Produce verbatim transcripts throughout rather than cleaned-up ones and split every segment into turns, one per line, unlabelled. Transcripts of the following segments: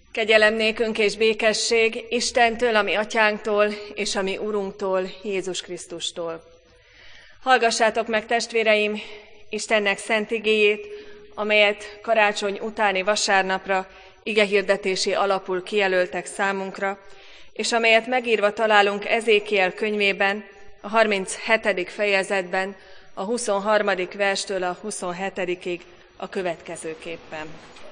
Kegyelem nékünk és békesség Istentől, a mi atyánktól, és a mi Urunktól, Jézus Krisztustól. Hallgassátok meg, testvéreim, Istennek szent igéjét, amelyet karácsony utáni vasárnapra igehirdetési alapul kijelöltek számunkra, és amelyet megírva találunk Ezékiel könyvében, a harminchetedik fejezetben, a huszonharmadik verstől a huszonhetedikig a következőképpen.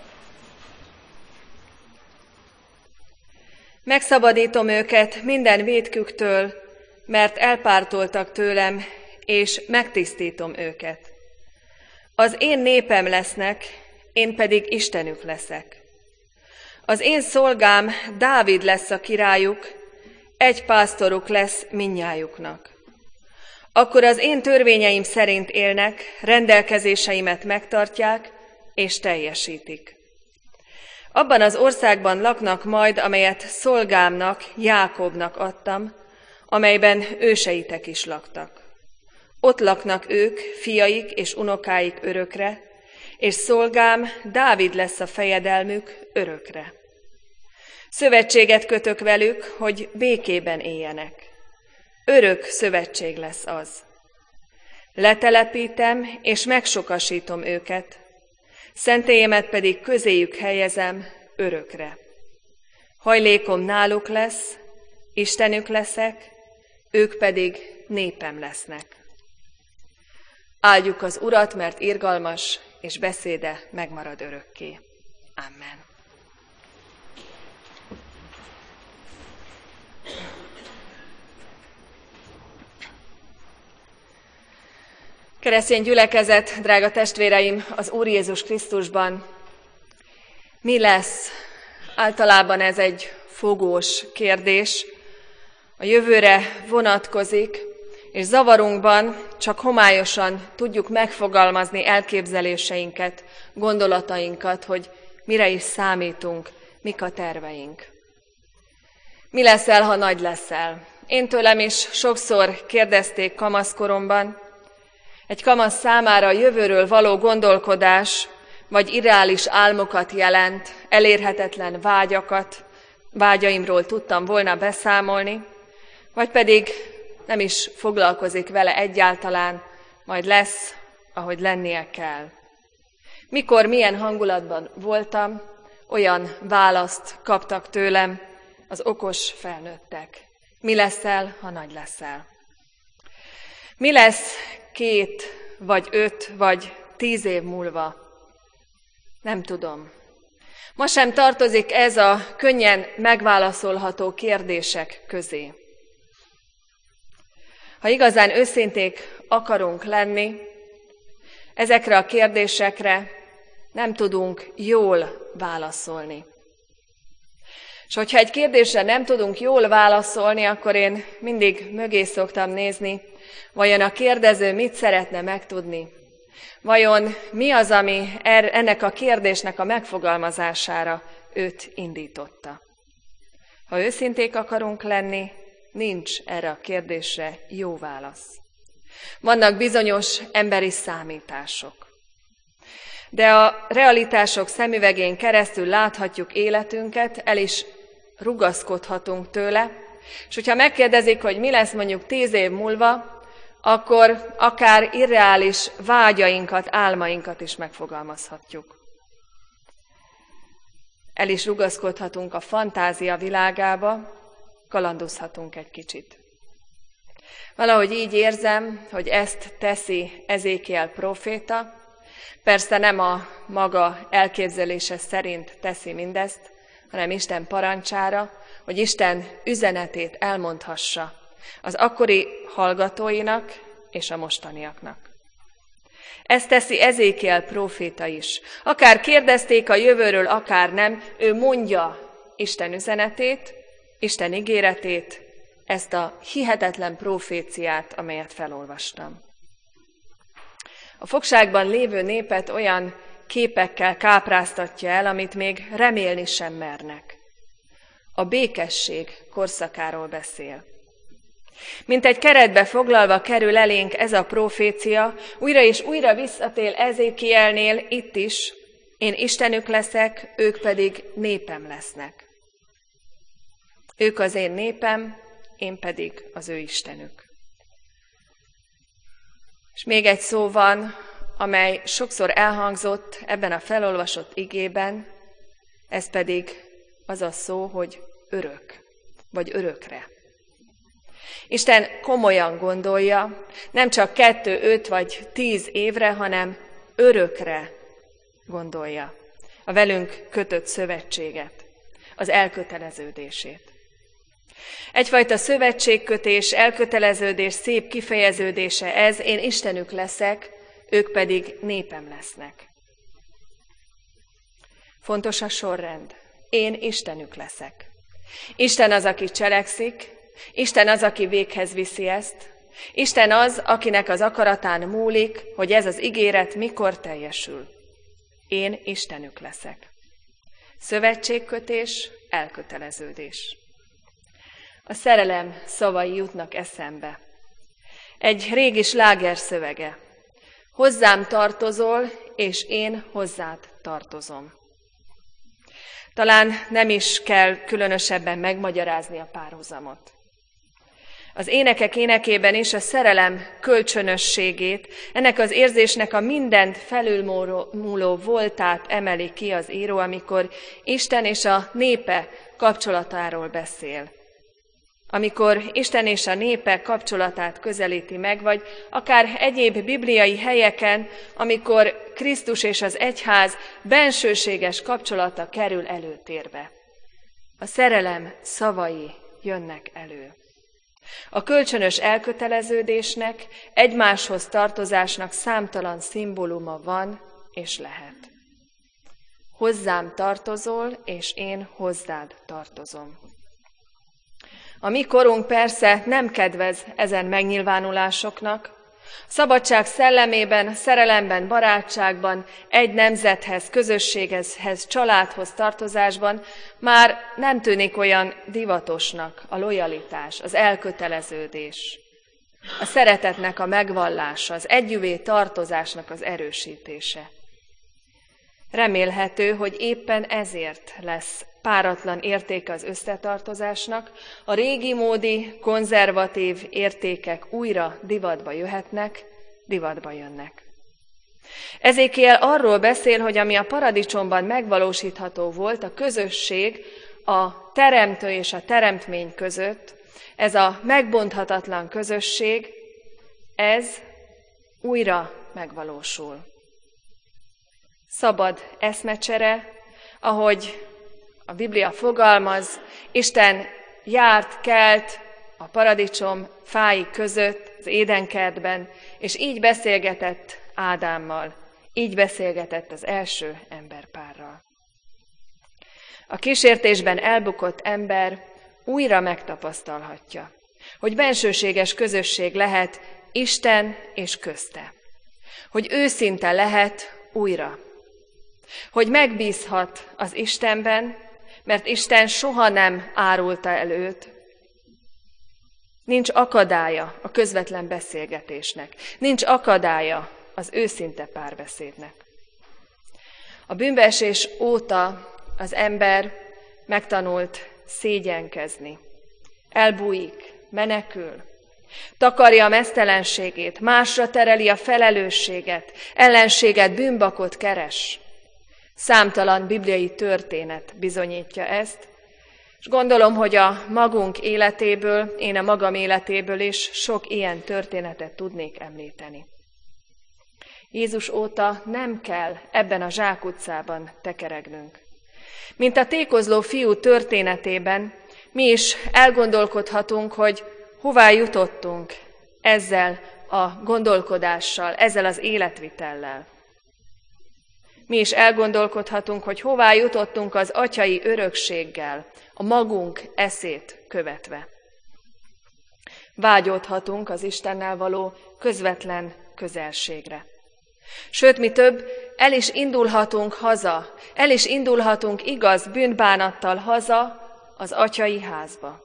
Megszabadítom őket minden vétküktől, mert elpártoltak tőlem, és megtisztítom őket. Az én népem lesznek, én pedig Istenük leszek. Az én szolgám Dávid lesz a királyuk, egy pásztoruk lesz mindnyájuknak. Akkor az én törvényeim szerint élnek, rendelkezéseimet megtartják, és teljesítik. Abban az országban laknak majd, amelyet szolgámnak, Jákobnak adtam, amelyben őseitek is laktak. Ott laknak ők, fiaik és unokáik örökre, és szolgám Dávid lesz a fejedelmük örökre. Szövetséget kötök velük, hogy békében éljenek. Örök szövetség lesz az. Letelepítem és megsokasítom őket, szentélyemet pedig közéjük helyezem örökre. Hajlékom náluk lesz, Istenük leszek, ők pedig népem lesznek. Áldjuk az Urat, mert irgalmas, és beszéde megmarad örökké. Amen. Keresztény gyülekezet, drága testvéreim, az Úr Jézus Krisztusban, mi lesz? Általában ez egy fogós kérdés, a jövőre vonatkozik, és zavarunkban csak homályosan tudjuk megfogalmazni elképzeléseinket, gondolatainkat, hogy mire is számítunk, mik a terveink. Mi leszel, ha nagy leszel? Én tőlem is sokszor kérdezték kamaszkoromban. Egy kamasz számára a jövőről való gondolkodás vagy irreális álmokat jelent, elérhetetlen vágyakat, vágyaimról tudtam volna beszámolni, vagy pedig nem is foglalkozik vele egyáltalán, majd lesz, ahogy lennie kell. Mikor, milyen hangulatban voltam, olyan választ kaptak tőlem az okos felnőttek. Mi leszel, ha nagy leszel? Mi lesz két, vagy öt, vagy tíz év múlva? Nem tudom. Ma sem tartozik ez a könnyen megválaszolható kérdések közé. Ha igazán őszinték akarunk lenni, ezekre a kérdésekre nem tudunk jól válaszolni. És hogyha egy kérdésre nem tudunk jól válaszolni, akkor én mindig mögé szoktam nézni, vajon a kérdező mit szeretne megtudni? Vajon mi az, ami ennek a kérdésnek a megfogalmazására őt indította? Ha őszinték akarunk lenni, nincs erre a kérdésre jó válasz. Vannak bizonyos emberi számítások. De a realitások szemüvegén keresztül láthatjuk életünket, el is rugaszkodhatunk tőle, és hogyha megkérdezik, hogy mi lesz mondjuk tíz év múlva, akkor akár irreális vágyainkat, álmainkat is megfogalmazhatjuk. El is rugaszkodhatunk a fantázia világába, kalandozhatunk egy kicsit. Valahogy így érzem, hogy ezt teszi Ezékiel próféta, persze nem a maga elképzelése szerint teszi mindezt, hanem Isten parancsára, hogy Isten üzenetét elmondhassa az akkori hallgatóinak és a mostaniaknak. Ezt teszi Ezékiel próféta is. Akár kérdezték a jövőről, akár nem, ő mondja Isten üzenetét, Isten ígéretét, ezt a hihetetlen proféciát, amelyet felolvastam. A fogságban lévő népet olyan képekkel kápráztatja el, amit még remélni sem mernek. A békesség korszakáról beszél. Mint egy keretbe foglalva kerül elénk ez a profécia, újra és újra visszatér Ezékielnél itt is, Én Istenük leszek, ők pedig népem lesznek. Ők az én népem, én pedig az ő Istenük. És még egy szó van, amely sokszor elhangzott ebben a felolvasott igében, ez pedig az a szó, hogy örök, vagy örökre. Isten komolyan gondolja, nem csak kettő, öt vagy tíz évre, hanem örökre gondolja a velünk kötött szövetséget, az elköteleződését. Egyfajta szövetségkötés, elköteleződés, szép kifejeződése ez, én Istenük leszek, ők pedig népem lesznek. Fontos a sorrend. Én Istenük leszek. Isten az, aki cselekszik, Isten az, aki véghez viszi ezt, Isten az, akinek az akaratán múlik, hogy ez az ígéret mikor teljesül. Én Istenük leszek. Szövetségkötés, elköteleződés. A szerelem szavai jutnak eszembe. Egy régi sláger szövege. Hozzám tartozol, és én hozzád tartozom. Talán nem is kell különösebben megmagyarázni a párhuzamot. Az énekek énekében is a szerelem kölcsönösségét, ennek az érzésnek a mindent felülmúló voltát emeli ki az író, amikor Isten és a népe kapcsolatáról beszél. Amikor Isten és a népe kapcsolatát közelíti meg, vagy akár egyéb bibliai helyeken, amikor Krisztus és az egyház bensőséges kapcsolata kerül előtérbe. A szerelem szavai jönnek elő. A kölcsönös elköteleződésnek, egymáshoz tartozásnak számtalan szimbóluma van és lehet. Hozzám tartozol, és én hozzád tartozom. A mi korunk persze nem kedvez ezen megnyilvánulásoknak. Szabadság szellemében, szerelemben, barátságban, egy nemzethez, közösséghez, családhoz tartozásban már nem tűnik olyan divatosnak a lojalitás, az elköteleződés, a szeretetnek a megvallása, az együvé tartozásnak az erősítése. Remélhető, hogy éppen ezért lesz páratlan értéke az összetartozásnak, a régi módi, konzervatív értékek újra divatba jöhetnek, divatba jönnek. Ezékiel arról beszél, hogy ami a paradicsomban megvalósítható volt, a közösség a teremtő és a teremtmény között, ez a megbonthatatlan közösség, ez újra megvalósul. Szabad eszmecsere, ahogy a Biblia fogalmaz, Isten járt, kelt a paradicsom fái között, az édenkertben, és így beszélgetett Ádámmal, így beszélgetett az első emberpárral. A kísértésben elbukott ember újra megtapasztalhatja, hogy bensőséges közösség lehet Isten és közte, hogy őszinte lehet újra, hogy megbízhat az Istenben, mert Isten soha nem árulta el őt. Nincs akadálya a közvetlen beszélgetésnek, nincs akadálya az őszinte párbeszédnek. A bűnbeesés óta az ember megtanult szégyenkezni, elbújik, menekül, takarja a meztelenségét, másra tereli a felelősséget, ellenséget, bűnbakot keres. Számtalan bibliai történet bizonyítja ezt, és gondolom, hogy a magunk életéből, én a magam életéből is sok ilyen történetet tudnék említeni. Jézus óta nem kell ebben a zsákutcában tekeregnünk. Mint a tékozló fiú történetében, mi is elgondolkodhatunk, hogy hová jutottunk ezzel a gondolkodással, ezzel az életvitellel. Mi is elgondolkodhatunk, hogy hová jutottunk az atyai örökséggel, a magunk eszét követve. Vágyódhatunk az Istennel való közvetlen közelségre. Sőt, mi több, el is indulhatunk haza, el is indulhatunk igaz bűnbánattal haza az atyai házba.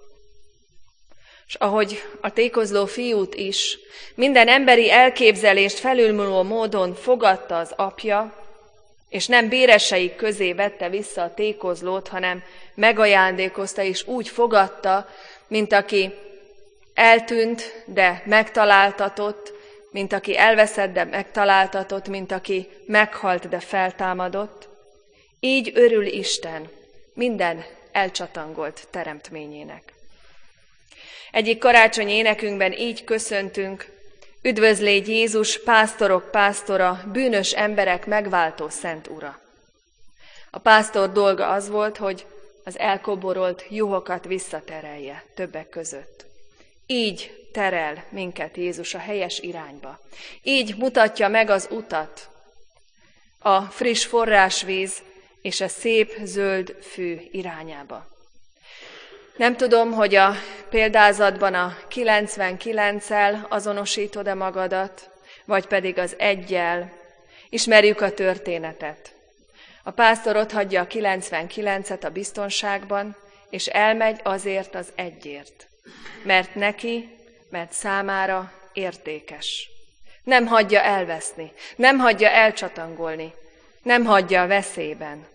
És ahogy a tékozló fiút is minden emberi elképzelést felülmúló módon fogadta az apja, és nem béreseik közé vette vissza a tékozlót, hanem megajándékozta és úgy fogadta, mint aki eltűnt, de megtaláltatott, mint aki elveszett, de megtaláltatott, mint aki meghalt, de feltámadott. Így örül Isten minden elcsatangolt teremtményének. Egyik karácsonyi énekünkben így köszöntünk: üdvözlégy Jézus, pásztorok pásztora, bűnös emberek megváltó szent ura. A pásztor dolga az volt, hogy az elkoborolt juhokat visszaterelje többek között. Így terel minket Jézus a helyes irányba. Így mutatja meg az utat, a friss forrásvíz és a szép zöld fű irányába. Nem tudom, hogy a példázatban a kilencvenkilenccel azonosítod-e magadat, vagy pedig az eggyel. Ismerjük a történetet. A pásztor otthagyja a kilencvenkilencet a biztonságban, és elmegy azért az egyért. Mert neki, mert számára értékes. Nem hagyja elveszni, nem hagyja elcsatangolni, nem hagyja a veszélyben.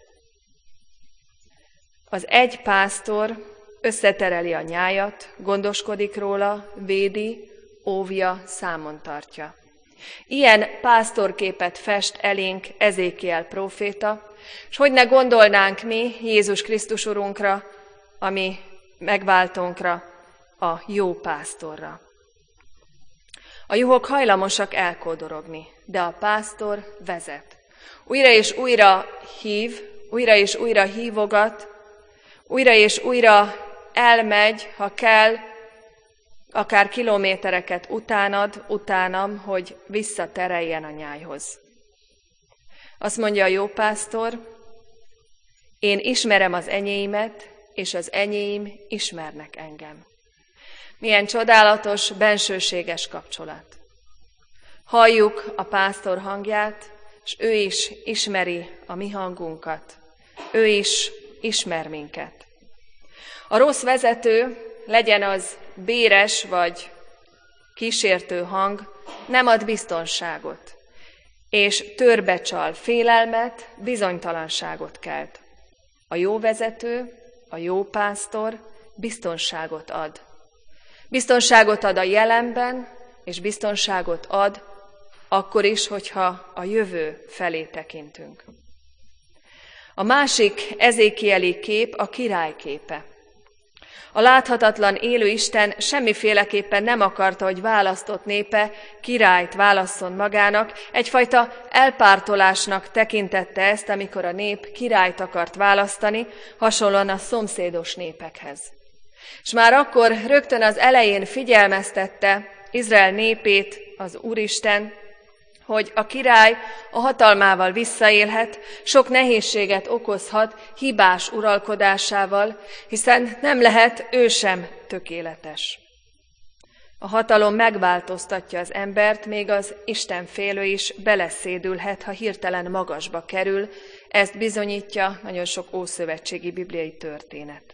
Az egy pásztor összetereli a nyájat, gondoskodik róla, védi, óvja, számon tartja. Ilyen pásztorképet fest elénk Ezékiel próféta, és hogy ne gondolnánk mi Jézus Krisztus Urunkra, a mi megváltónkra, a jó pásztorra. A juhok hajlamosak elkódorogni, de a pásztor vezet. Újra és újra hív, újra és újra hívogat, újra és újra elmegy, ha kell, akár kilométereket utánad, utánam, hogy visszatereljen a nyájhoz. Azt mondja a jó pásztor: én ismerem az enyéimet, és az enyéim ismernek engem. Milyen csodálatos, bensőséges kapcsolat. Halljuk a pásztor hangját, és ő is ismeri a mi hangunkat. Ő is ismer minket. A rossz vezető, legyen az béres vagy kísértő hang, nem ad biztonságot, és törbecsal, félelmet, bizonytalanságot kelt. A jó vezető, a jó pásztor biztonságot ad. Biztonságot ad a jelenben, és biztonságot ad akkor is, hogyha a jövő felé tekintünk. A másik ezékieli kép a király képe. A láthatatlan élő Isten semmiféleképpen nem akarta, hogy választott népe királyt válasszon magának, egyfajta elpártolásnak tekintette ezt, amikor a nép királyt akart választani, hasonlóan a szomszédos népekhez. És már akkor rögtön az elején figyelmeztette Izrael népét az Úristen, hogy a király a hatalmával visszaélhet, sok nehézséget okozhat hibás uralkodásával, hiszen nem lehet ő sem tökéletes. A hatalom megváltoztatja az embert, még az istenfélő is beleszédülhet, ha hirtelen magasba kerül. Ezt bizonyítja nagyon sok ószövetségi bibliai történet.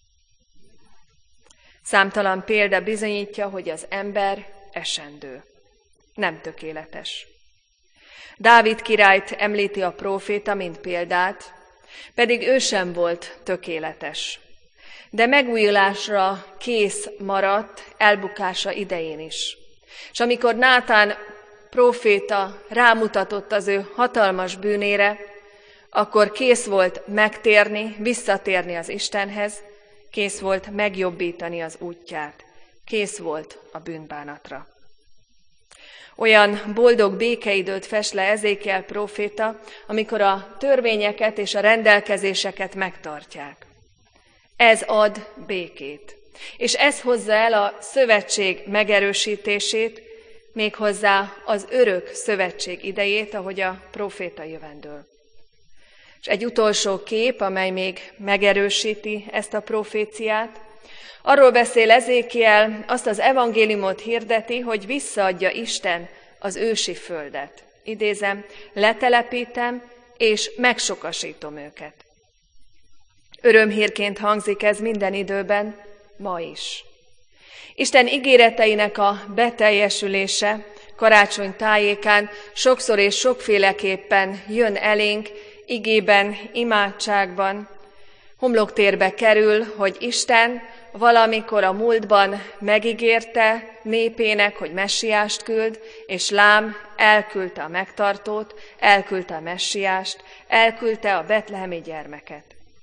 Számtalan példa bizonyítja, hogy az ember esendő, nem tökéletes. Dávid királyt említi a próféta, mint példát, pedig ő sem volt tökéletes, de megújulásra kész maradt elbukása idején is. És amikor Nátán próféta rámutatott az ő hatalmas bűnére, akkor kész volt megtérni, visszatérni az Istenhez, kész volt megjobbítani az útját, kész volt a bűnbánatra. Olyan boldog békeidőt fest le Ezékiel próféta, amikor a törvényeket és a rendelkezéseket megtartják. Ez ad békét, és ez hozza el a szövetség megerősítését, méghozzá az örök szövetség idejét, ahogy a próféta jövendől. És egy utolsó kép, amely még megerősíti ezt a proféciát, arról beszél Ezékiel, azt az evangéliumot hirdeti, hogy visszaadja Isten az ősi földet. Idézem, letelepítem és megsokasítom őket. Örömhírként hangzik ez minden időben, ma is. Isten ígéreteinek a beteljesülése karácsony tájékán sokszor és sokféleképpen jön elénk, igében, imádságban homloktérbe kerül, hogy Isten valamikor a múltban megígérte népének, hogy messiást küld, és lám, elküldte a megtartót, elküldte a messiást, elküldte a betlehemi gyermeket.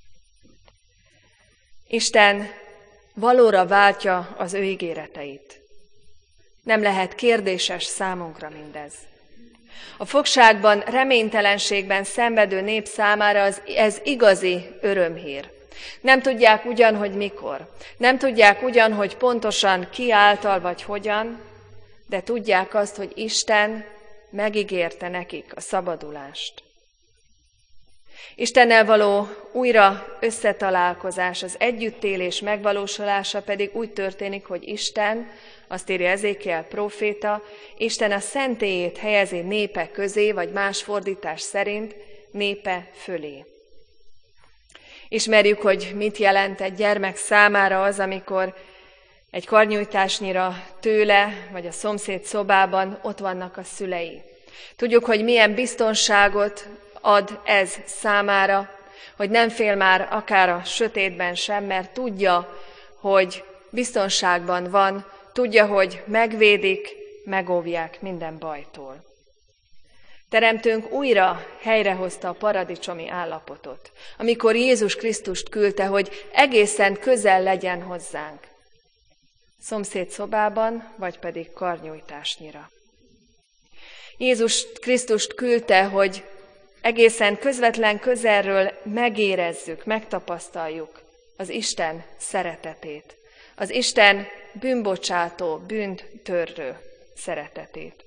Isten valóra váltja az ő ígéreteit. Nem lehet kérdéses számunkra mindez. A fogságban, reménytelenségben szenvedő nép számára az, ez igazi örömhír. Nem tudják ugyan, hogy mikor. Nem tudják ugyan, hogy pontosan ki által vagy hogyan, de tudják azt, hogy Isten megígérte nekik a szabadulást. Istennel való újra összetalálkozás, az együttélés megvalósulása pedig úgy történik, hogy Isten, azt írja Ezékiel próféta, Isten a szentélyét helyezi népe közé, vagy más fordítás szerint népe fölé. Ismerjük, hogy mit jelent egy gyermek számára az, amikor egy karnyújtásnyira tőle, vagy a szomszéd szobában ott vannak a szülei. Tudjuk, hogy milyen biztonságot ad ez számára, hogy nem fél már akár a sötétben sem, mert tudja, hogy biztonságban van, tudja, hogy megvédik, megóvják minden bajtól. Teremtőnk újra helyrehozta a paradicsomi állapotot, amikor Jézus Krisztust küldte, hogy egészen közel legyen hozzánk. Szomszéd szobában, vagy pedig karnyújtásnyira. Jézus Krisztust küldte, hogy egészen közvetlen közelről megérezzük, megtapasztaljuk az Isten szeretetét, az Isten bűnbocsátó, bűnt törlő szeretetét.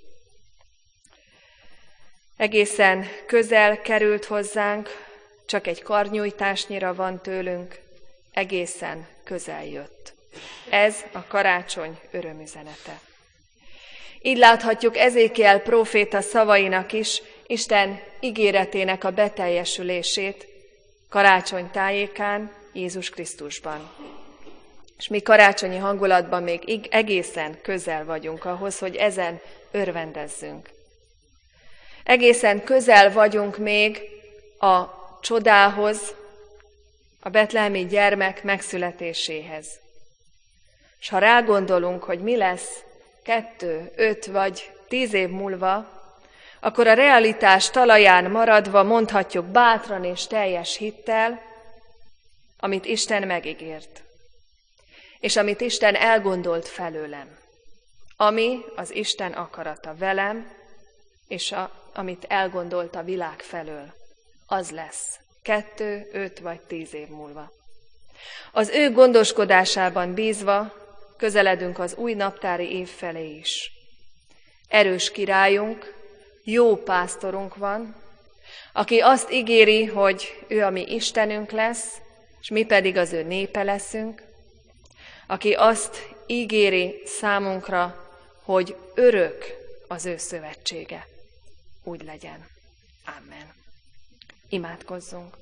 Egészen közel került hozzánk, csak egy karnyújtásnyira van tőlünk, egészen közel jött. Ez a karácsony örömüzenete. Így láthatjuk Ezékiel próféta szavainak is Isten ígéretének a beteljesülését karácsony tájékán, Jézus Krisztusban. És mi karácsonyi hangulatban még egészen közel vagyunk ahhoz, hogy ezen örvendezzünk. Egészen közel vagyunk még a csodához, a betlehemi gyermek megszületéséhez. És ha rágondolunk, hogy mi lesz kettő, öt vagy tíz év múlva, akkor a realitás talaján maradva mondhatjuk bátran és teljes hittel, amit Isten megígért, és amit Isten elgondolt felőlem, ami az Isten akarata velem, és a, amit elgondolt a világ felől, az lesz kettő, öt vagy tíz év múlva. Az ő gondoskodásában bízva közeledünk az új naptári év felé is. Erős királyunk, jó pásztorunk van, aki azt ígéri, hogy ő a mi Istenünk lesz, és mi pedig az ő népe leszünk, aki azt ígéri számunkra, hogy örök az ő szövetsége. Úgy legyen. Amen. Imádkozzunk.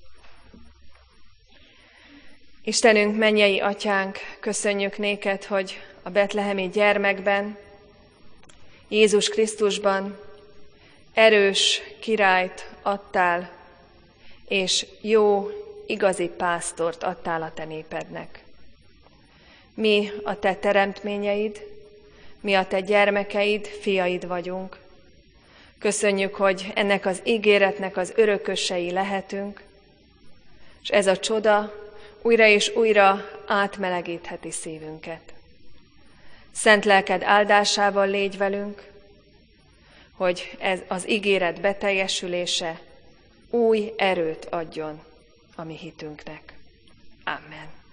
Istenünk, mennyei atyánk, köszönjük néked, hogy a betlehemi gyermekben, Jézus Krisztusban erős királyt adtál, és jó, igazi pásztort adtál a te népednek. Mi a te teremtményeid, mi a te gyermekeid, fiaid vagyunk. Köszönjük, hogy ennek az ígéretnek az örökösei lehetünk, és ez a csoda újra és újra átmelegítheti szívünket. Szent lelked áldásával légy velünk, hogy ez az ígéret beteljesülése új erőt adjon a mi hitünknek. Amen.